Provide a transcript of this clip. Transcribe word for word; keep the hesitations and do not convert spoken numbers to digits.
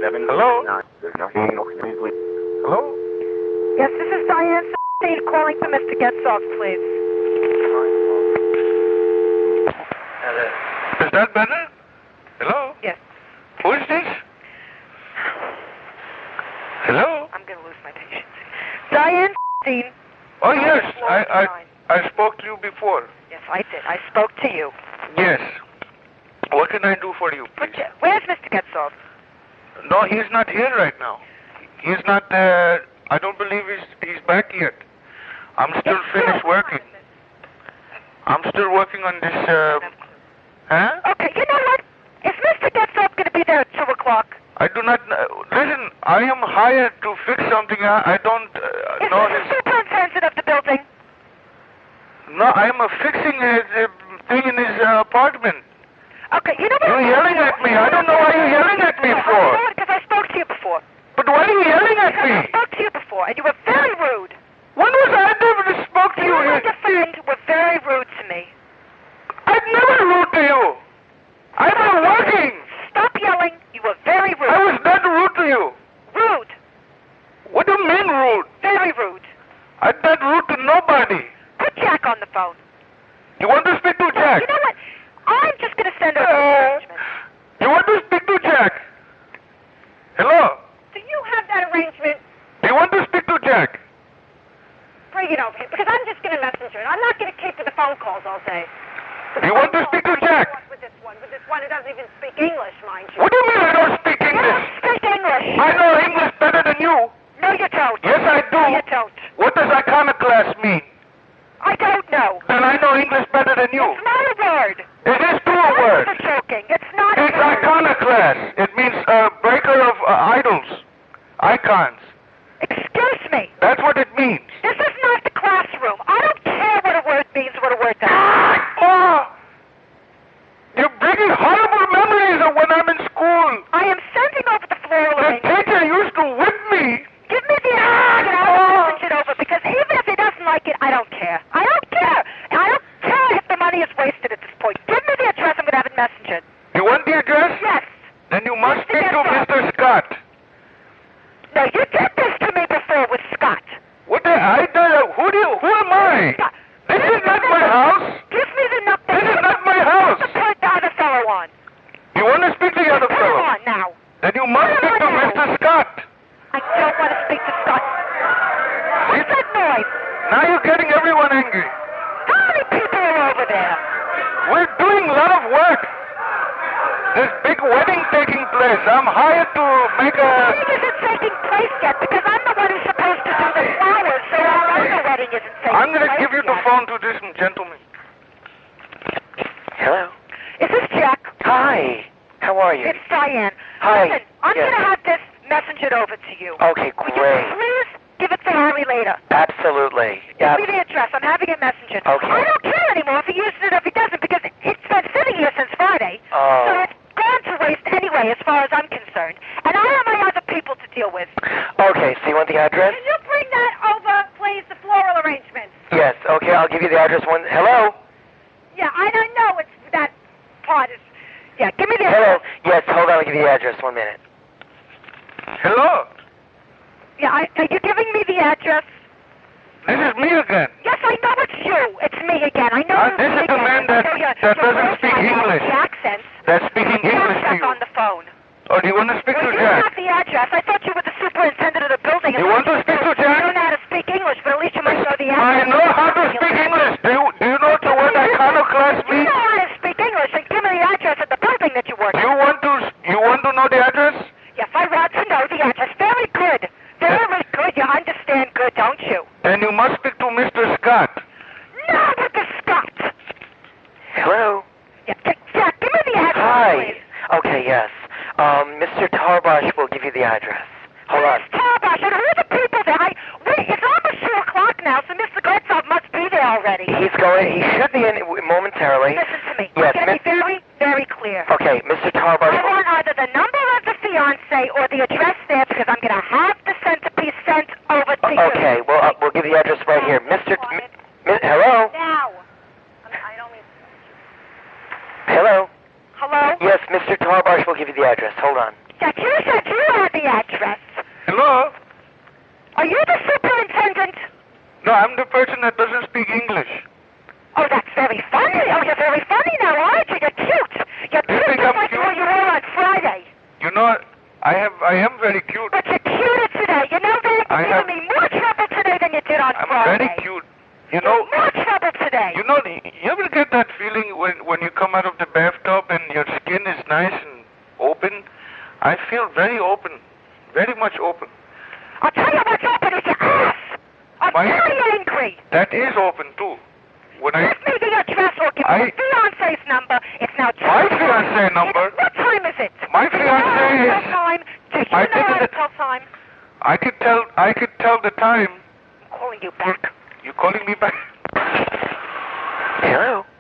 Hello? Hello? Yes, this is Diane calling for Mister Getzov, please. Is that better? Hello? Yes. Who is this? Hello? I'm going to lose my patience. Diane Dean. Oh, yes. I, I, I spoke to you before. Yes, I did. I spoke to you. Yes. What can I do for you, please? Where's Mister Getzov? No, he's not here right now. He's not, uh, I don't believe he's, he's back yet. I'm still finished working. I'm still working on this, uh, huh? Okay, you know what? Is Mister Getzov going to be there at two o'clock? I do not, uh, listen, I am hired to fix something. I, I don't uh, is know this his... the superintendent of the building? No, I am uh, fixing his uh, thing in his uh, apartment. Okay, you know what? You're yelling at me. I don't know why you're yelling at me for. I know it because I spoke to you before. But why are you yelling at because me? I spoke to you before, and you were very rude. When was I ever to spoke to you? You and your friend were very rude to me. I've never rude to you. I've been working. Stop yelling. You were very rude. I was not rude to you. Rude. What do you mean rude? Very rude. I'm not rude to nobody. Put Jack on the phone. You want to speak to Jack? You know what? I'm just going to send over uh, the arrangement. You want to speak to Jack? Hello? Do you have that arrangement? Do you want to speak to Jack? Bring it over here, because I'm just going to messenger it. I'm not going to keep with the phone calls all day. Do you want to speak to Jack? With this one, with this one who doesn't even speak English, mind you. What do you mean I don't speak You English? don't speak English. I know English better than you. No, you don't. Yes, I do. No, you don't. What does iconoclast mean? I don't know. Then I know English better than you. It's not a word. It is too a word. You're joking. It's not It's a word. iconoclast. It means uh, breaker of uh, idols. Icons. Excuse me. That's what it means. This is not the classroom. I don't care what a word means, what a word doesn't. Oh, you're bringing horrible memories of when I'm in school. I am sending over the floral The arrangement. teacher used to whip me. Give me the arrangement and I'll send it over, because even if he doesn't like it, I don't care. I don't care. I don't care if the money is wasted at this point. Give me the address. I'm going to have it messengered. You want the address? Yes. Then you must Mister speak to Getzov. Mister Scott. No, you did this to me before with Scott. What the? I don't. Who do you? Who am I? Scott. This is not my house. Give me the number. This is not my house. Put the other fellow on. You want to speak to the other Put him fellow? on now. Then you must Put him speak on to now. Mister Scott. I don't want to speak to Scott. What's that noise? Now you're getting everyone angry. How many people are over there? We're doing a lot of work. There's big wedding taking place. I'm hired to make a... The wedding isn't taking place yet, because I'm the one who's supposed to do the flowers, so our other wedding isn't taking place I'm going to give you the yet. phone to this gentleman. Hello? Is this Jack? Hi. How are you? It's Diane. Hi. Listen, I'm Yes. going to have this messengered over to you. Okay, Would you great. please give it to Harry later? Absolutely. Yeah. Give me the address. I'm having it messengered. Okay. I don't care anymore if he uses it or if he doesn't, because it's been sitting here since Friday. Oh. So it's gone to waste anyway, as far as I'm concerned. And I have my other people to deal with. Okay, so you want the address? Can you bring that over, please, the floral arrangements? Yes. Okay, I'll give you the address one. Hello? Yeah, I don't know. It's that part is... Yeah, give me the Hello? address. Yes, hold on, I'll give you the address. One minute. Hello? Yeah, I, are you giving me the address? This is me again. Yes, I know it's you. It's me again. I know Uh, it's this me is the again. man I that- know your- that your doesn't voice, speak I know English. the accents. That's speaking English to Jack you. on the phone. Oh, do you want to speak Well, to you Jack? have the address. I thought you were the superintendent of the building. You want to speak to You Jack? don't know how to speak English, but at least you might know the address. I know how to speak English. Do you, do you know the word iconoclast You means? know how to speak English, and give me the address at the building that you work You at. want to you want to know the address? Yes, I want to know the address. Very good. Very good. You understand good, don't you? Then you must speak to Mister Scott. No, with the Scott. Hello? Yeah, Jack, Jack, give me the address, Hi. please. Okay, yes. Um, Mister Tarbosh will give you the address. Hold on. Where's Tarbosh? And who are the people there? I, wait, it's almost two o'clock now, so Mister Getzov must be there already. He's going, he should be in momentarily. Listen to me. Yes, I'm going to be mi- very, very clear. Okay, Mister Tarbosh. I want either the number of the fiancé or the address there, because I'm going to have the centerpiece sent over to you. Okay, well, uh, we'll give you the address right here. Mister T- mi- mi- hello? Now. I don't mean... Hello? Hello? Yes, Mister Tarbosh will give you the address. Hold on. Jack, you said you have the address. Hello? Are you the superintendent? No, I'm the person that doesn't speak English. Oh, that's very funny. Oh, you're very funny now, aren't you? You're cute. You're You cute think just I'm like cute? the way you were on Friday. You know, I have, I am very cute. But you're cuter today. You know that? I You're have- giving me more trouble today than you did on I'm Friday. very cute. You know, More trouble today. you know, you ever get that feeling when, when you come out of the bathtub and your skin is nice and open? I feel very open. Very much open. I'll tell you what's open is your ass. I'm My- very angry. That is open too. When I, Give me the address or give me I- your fiance's number. It's now My two fiancé o'clock. number? It- What time is it? My Do you know how fiancé to tell is- time? Do you I know think how to it- tell time? I could tell, I could tell the time. I'm calling you back. You calling me back? Hello?